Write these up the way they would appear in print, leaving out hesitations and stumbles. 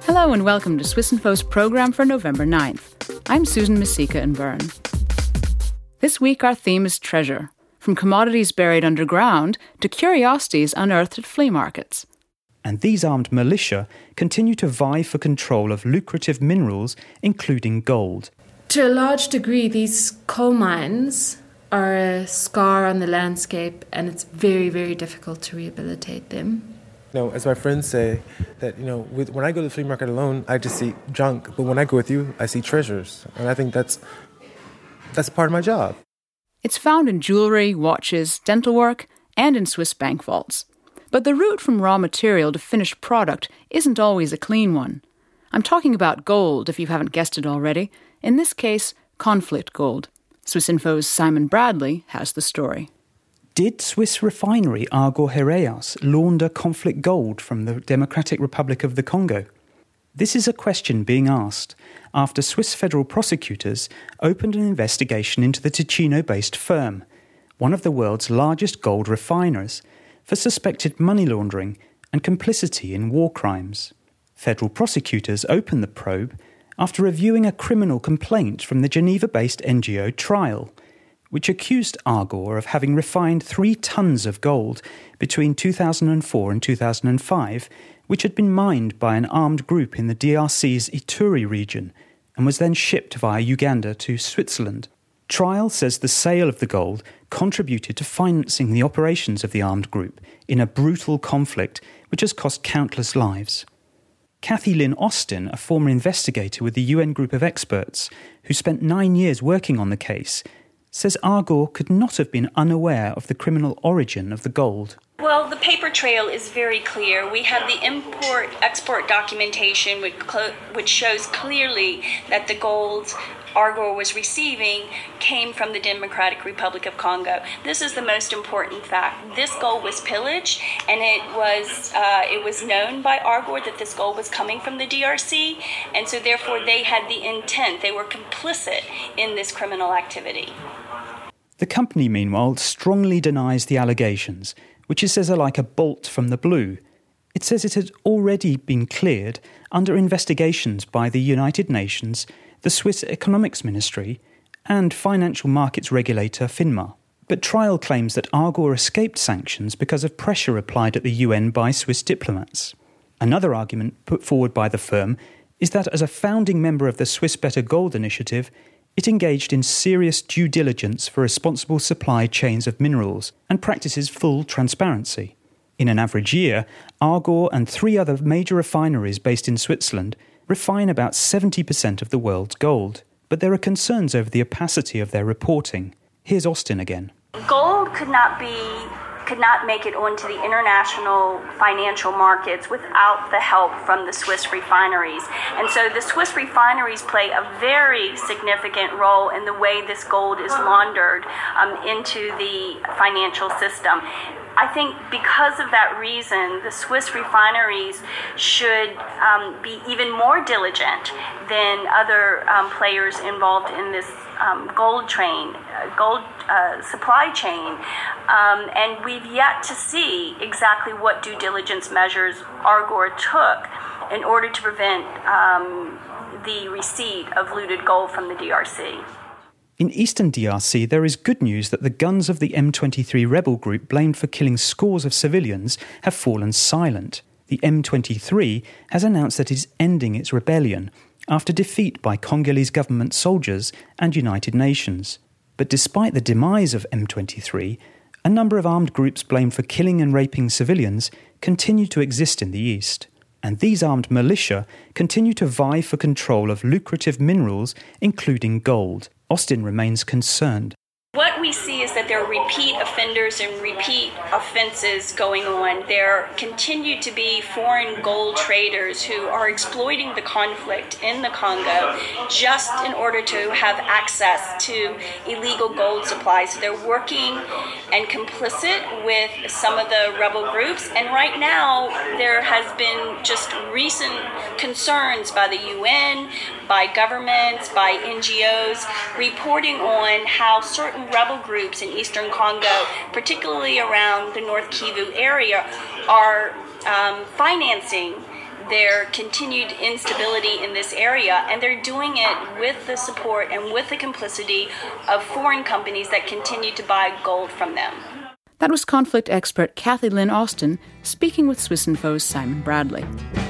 Hello and welcome to Swiss Info's programme for November 9th. I'm Susan Masika in Bern. This week our theme is treasure, from commodities buried underground to curiosities unearthed at flea markets. And these armed militia continue to vie for control of lucrative minerals, including gold. To a large degree, these coal mines are a scar on the landscape, and it's very, very difficult to rehabilitate them. As my friends say, that when I go to the flea market alone, I just see junk. But when I go with you, I see treasures, and I think that's part of my job. It's found in jewellery, watches, dental work, and in Swiss bank vaults. But the route from raw material to finished product isn't always a clean one. I'm talking about gold, if you haven't guessed it already. In this case, conflict gold. Swiss Info's Simon Bradley has the story. Did Swiss refinery Argor Heraeus launder conflict gold from the Democratic Republic of the Congo? This is a question being asked after Swiss federal prosecutors opened an investigation into the Ticino-based firm, one of the world's largest gold refiners, for suspected money laundering and complicity in war crimes. Federal prosecutors opened the probe after reviewing a criminal complaint from the Geneva-based NGO Trial, which accused Argor of having refined 3 tons of gold between 2004 and 2005, which had been mined by an armed group in the DRC's Ituri region and was then shipped via Uganda to Switzerland. Trial says the sale of the gold contributed to financing the operations of the armed group in a brutal conflict which has cost countless lives. Kathy Lynn Austin, a former investigator with the UN group of experts who spent 9 years working on the case, says Argor could not have been unaware of the criminal origin of the gold. Well, the paper trail is very clear. We have the import-export documentation which shows clearly that the gold Argor was receiving came from the Democratic Republic of Congo. This is the most important fact. This gold was pillaged, and it was known by Argor that this gold was coming from the DRC, and so therefore they had the intent. They were complicit in this criminal activity. The company, meanwhile, strongly denies the allegations, which it says are like a bolt from the blue. It says it had already been cleared under investigations by the United Nations, the Swiss Economics Ministry, and financial markets regulator FINMA. But Trial claims that Argor escaped sanctions because of pressure applied at the UN by Swiss diplomats. Another argument put forward by the firm is that as a founding member of the Swiss Better Gold Initiative, it engaged in serious due diligence for responsible supply chains of minerals and practices full transparency. In an average year, Argor and 3 other major refineries based in Switzerland refine about 70% of the world's gold, but there are concerns over the opacity of their reporting. Here's Austin again. Gold could not make it onto the international financial markets without the help from the Swiss refineries. And so the Swiss refineries play a very significant role in the way this gold is laundered into the financial system. I think because of that reason, the Swiss refineries should be even more diligent than other players involved in this gold supply chain. And we've yet to see exactly what due diligence measures Argor took in order to prevent the receipt of looted gold from the DRC. In eastern DRC, there is good news that the guns of the M23 rebel group blamed for killing scores of civilians have fallen silent. The M23 has announced that it is ending its rebellion after defeat by Congolese government soldiers and United Nations. But despite the demise of M23, a number of armed groups blamed for killing and raping civilians continue to exist in the east. And these armed militia continue to vie for control of lucrative minerals, including gold. Austin remains concerned. What we see is that there are repeat offenders and repeat offenses going on. There continue to be foreign gold traders who are exploiting the conflict in the Congo just in order to have access to illegal gold supplies. So they're working and complicit with some of the rebel groups. And right now, there has been just recent concerns by the UN, by governments, by NGOs, reporting on how certain rebel groups in eastern Congo, particularly around the North Kivu area, are financing their continued instability in this area, and they're doing it with the support and with the complicity of foreign companies that continue to buy gold from them. That was conflict expert Kathy Lynn Austin speaking with Swissinfo's Simon Bradley.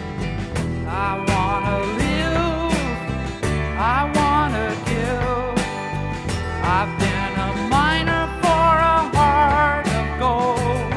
I wanna live, I wanna give. I've been a miner for a heart of gold.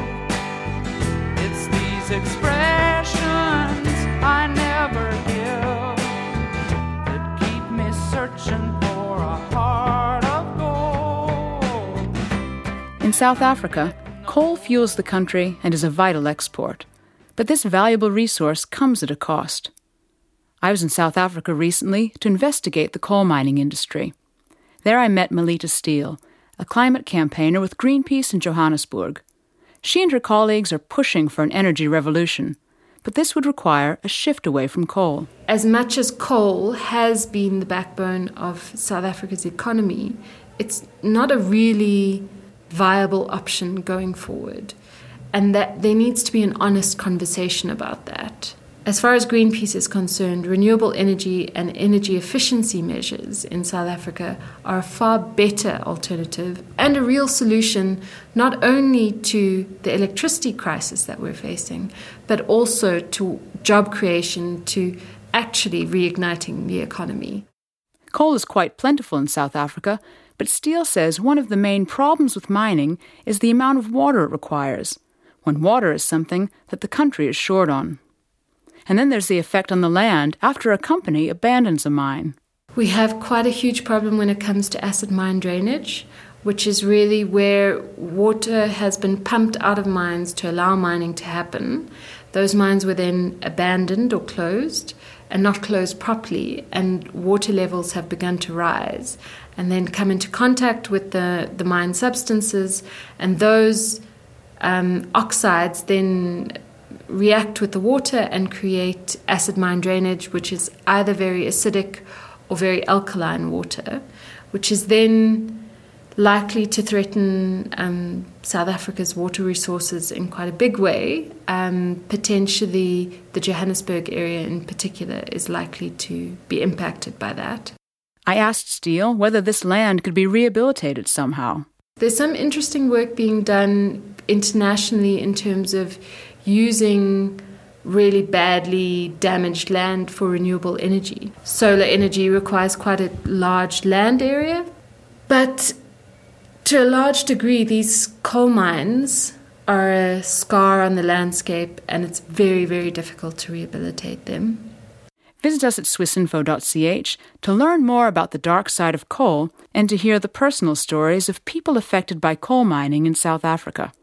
It's these expressions I never give that keep me searching for a heart of gold. In South Africa, coal fuels the country and is a vital export. But this valuable resource comes at a cost. I was in South Africa recently to investigate the coal mining industry. There I met Melita Steele, a climate campaigner with Greenpeace in Johannesburg. She and her colleagues are pushing for an energy revolution, but this would require a shift away from coal. As much as coal has been the backbone of South Africa's economy, it's not a really viable option going forward, and that there needs to be an honest conversation about that. As far as Greenpeace is concerned, renewable energy and energy efficiency measures in South Africa are a far better alternative and a real solution not only to the electricity crisis that we're facing, but also to job creation, to actually reigniting the economy. Coal is quite plentiful in South Africa, but Steele says one of the main problems with mining is the amount of water it requires, when water is something that the country is short on. And then there's the effect on the land after a company abandons a mine. We have quite a huge problem when it comes to acid mine drainage, which is really where water has been pumped out of mines to allow mining to happen. Those mines were then abandoned or closed, and not closed properly, and water levels have begun to rise and then come into contact with the mine substances, and those oxides then react with the water and create acid mine drainage, which is either very acidic or very alkaline water, which is then likely to threaten South Africa's water resources in quite a big way. Potentially the Johannesburg area in particular is likely to be impacted by that. I asked Steele whether this land could be rehabilitated somehow. There's some interesting work being done internationally in terms of using really badly damaged land for renewable energy. Solar energy requires quite a large land area, but to a large degree, these coal mines are a scar on the landscape, and it's very, very difficult to rehabilitate them. Visit us at swissinfo.ch to learn more about the dark side of coal and to hear the personal stories of people affected by coal mining in South Africa.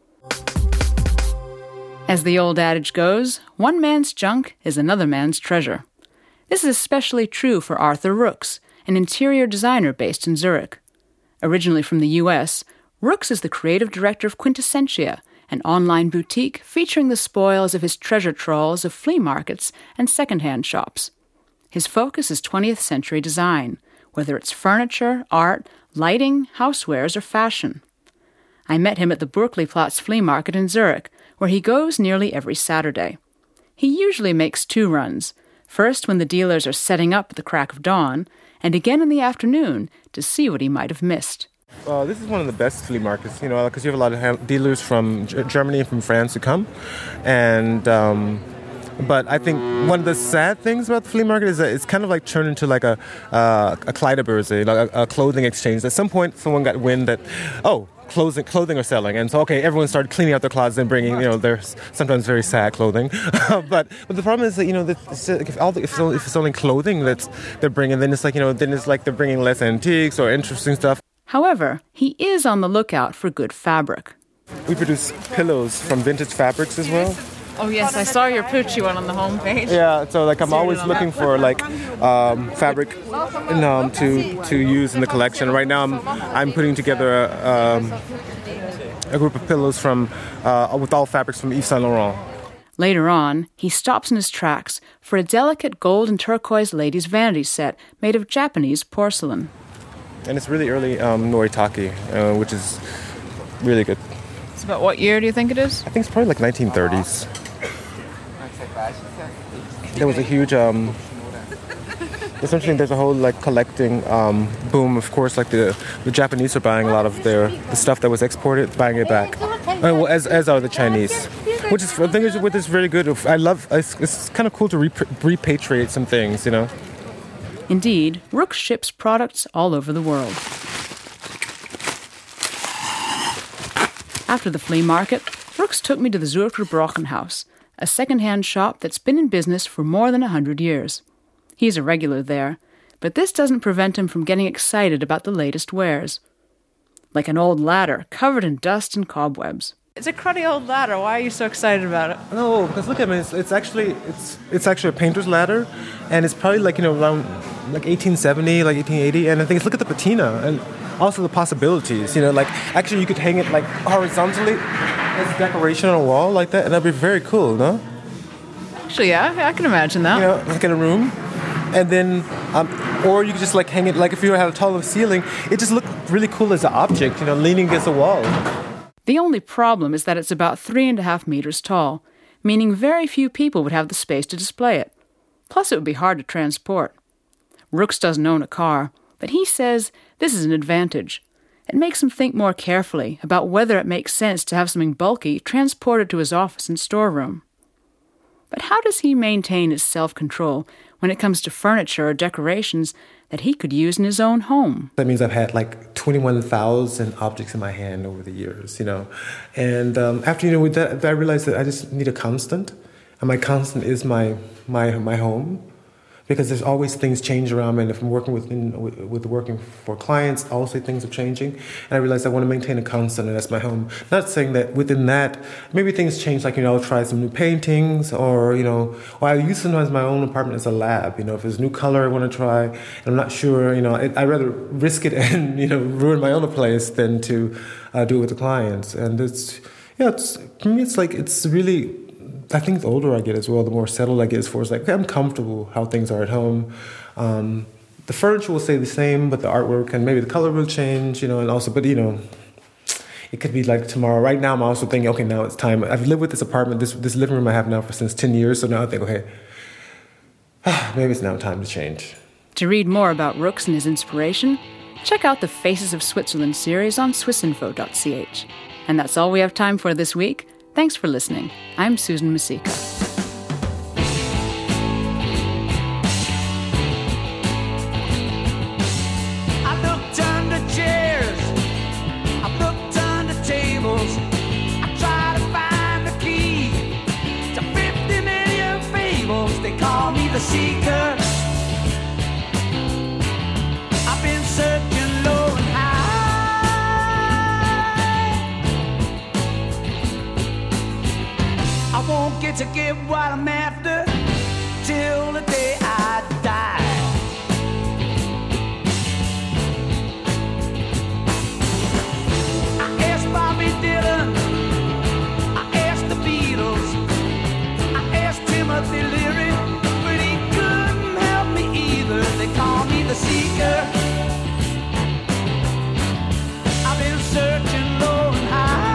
As the old adage goes, one man's junk is another man's treasure. This is especially true for Arthur Rooks, an interior designer based in Zurich. Originally from the US, Rooks is the creative director of Quintessentia, an online boutique featuring the spoils of his treasure trawls of flea markets and second-hand shops. His focus is 20th century design, whether it's furniture, art, lighting, housewares, or fashion. I met him at the Burgleiplatz flea market in Zurich, where he goes nearly every Saturday. He usually makes 2 runs, first when the dealers are setting up at the crack of dawn, and again in the afternoon to see what he might have missed. This is one of the best flea markets, because you have a lot of dealers from Germany and from France who come. And but I think one of the sad things about the flea market is that it's kind of like turned into like a Kleiderbörse, like a clothing exchange. At some point, someone got wind that, clothing are selling, and so everyone started cleaning out their closets and bringing their sometimes very sad clothing. but the problem is that if it's only clothing that they're bringing, then it's like they're bringing less antiques or interesting stuff. However, he is on the lookout for good fabric. We produce pillows from vintage fabrics as well. Oh yes, I saw your Poochie one on the homepage. Yeah, so I'm always looking for fabric to use in the collection. Right now I'm putting together a group of pillows with all fabrics from Yves Saint Laurent. Later on, he stops in his tracks for a delicate gold and turquoise ladies' vanity set made of Japanese porcelain. And it's really early Noritake, which is really good. It's about what year do you think it is? I think it's probably like 1930s. there was a huge essentially there's a whole like collecting boom. Of course, like the Japanese are buying a lot of the stuff that was exported, buying it back, well, as are the Chinese, which is I think is very good. I love it's kind of cool to repatriate some things, you know. Indeed, Rooks ships products all over the world. After the flea market, Rooks took me to the Zuercher House, a second-hand shop that's been in business for more than 100 years. He's a regular there, but this doesn't prevent him from getting excited about the latest wares. Like an old ladder covered in dust and cobwebs. It's a cruddy old ladder. Why are you so excited about it? No, because look at me. It's actually a painter's ladder, and it's probably like, you know, around like 1870, like 1880. And I think look at the patina and also the possibilities. You know, like actually you could hang it like horizontally as decoration on a wall like that, and that'd be very cool, no? Actually, yeah, I can imagine that. You know, like in a room. And then, or you could just like hang it, like if you had a taller ceiling, it just looked really cool as an object, you know, leaning against a wall. The only problem is that it's about 3.5 meters tall, meaning very few people would have the space to display it. Plus, it would be hard to transport. Rooks doesn't own a car, but he says this is an advantage. It makes him think more carefully about whether it makes sense to have something bulky transported to his office and storeroom. But how does he maintain his self-control when it comes to furniture or decorations that he could use in his own home? That means I've had like 21,000 objects in my hand over the years, you know. And after, you know, with that, I realized that I just need a constant. And my constant is my home. Because there's always things change around me, and if I'm working with working for clients, also things are changing. And I realized I want to maintain a constant, and that's my home. Not saying that within that, maybe things change, like, you know, I'll try some new paintings, or, you know, or I use sometimes my own apartment as a lab. You know, if there's a new color I want to try, and I'm not sure, you know, I'd rather risk it and, you know, ruin my own place than to do it with the clients. And it's, yeah, for me, it's like, it's really, I think the older I get as well, the more settled I get as far as like, okay, I'm comfortable how things are at home. The furniture will stay the same, but the artwork and maybe the color will change, you know, and also, but, you know, it could be like tomorrow. Right now, I'm also thinking, okay, now it's time. I've lived with this apartment, this living room I have now since 10 years, so now I think, okay, maybe it's now time to change. To read more about Rooks and his inspiration, check out the Faces of Switzerland series on swissinfo.ch. And that's all we have time for this week. Thanks for listening. I'm Susan Masika. I looked under chairs, I looked under tables, I tried to find the key to 50 million fables. They call me the seeker. I've been searching low and high. I won't get what I'm after till the day I die. I asked Bobby Dylan, I asked the Beatles, I asked Timothy Leary, but he couldn't help me either. They call me the seeker. I've been searching low and high.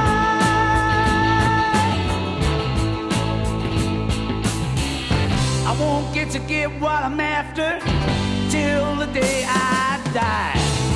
I won't get what I'm after till the day I die.